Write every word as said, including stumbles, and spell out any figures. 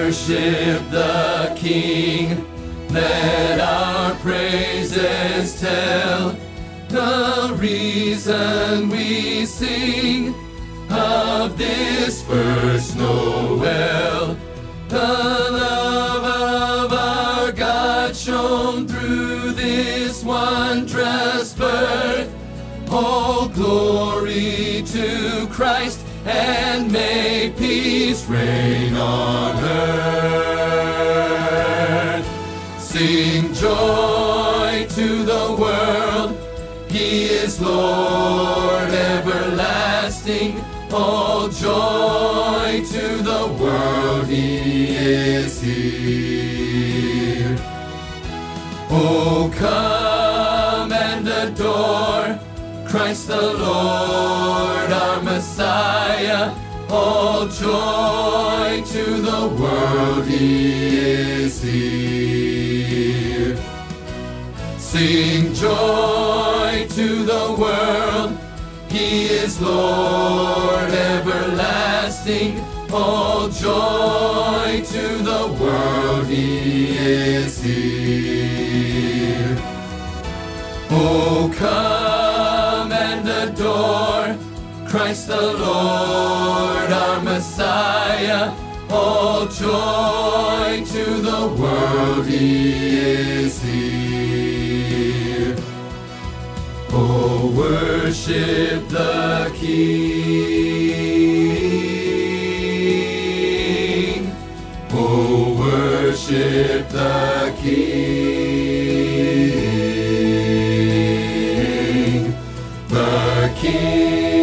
worship the King. Let our praises tell the reason we sing of this first Noel. The love of our God shone through this wondrous birth. All glory to Christ, and may peace reign on earth. Sing joy to the world, He is Lord everlasting. All joy to the world, He is here. Oh, come and adore Christ the Lord, our Messiah. All joy to the world, He is here. Sing joy to the world, He is Lord everlasting. All joy to the world, He is here. Oh, come and adore Christ the Lord, our Messiah. All joy to the world, He is here. Oh, worship the King. Oh, worship the King. The King.